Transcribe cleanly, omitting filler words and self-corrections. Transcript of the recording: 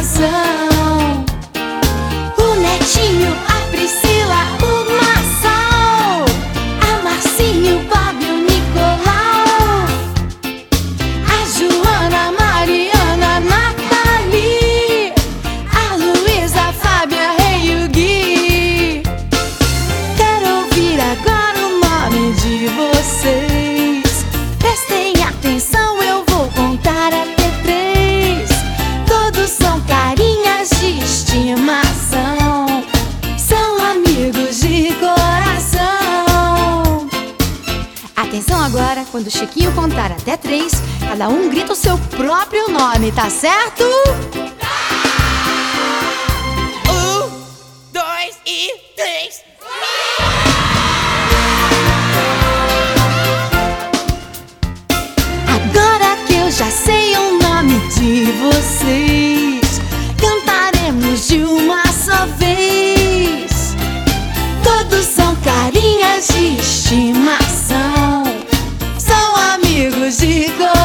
estimação. O Netinho, a Priscila, o Marçal, a Marcinha, o Bob e o Nicolau, a Joana, a Mariana, a Nathalie, a Luísa, a Fábia, a Rei e o Gui. Quero ouvir agora o nome de vocês. Prestem atenção, eu vou contar até 3. Todos são carinhas de estimação, são amigos de coração. Atenção agora, quando o Chiquinho contar até 3, cada um grita o seu próprio nome, tá certo? 1, 2 e 3. Agora que eu já sei o nome de vocês, cantaremos de uma só vez. Todos são carinhas de estimação, são amigos de coração.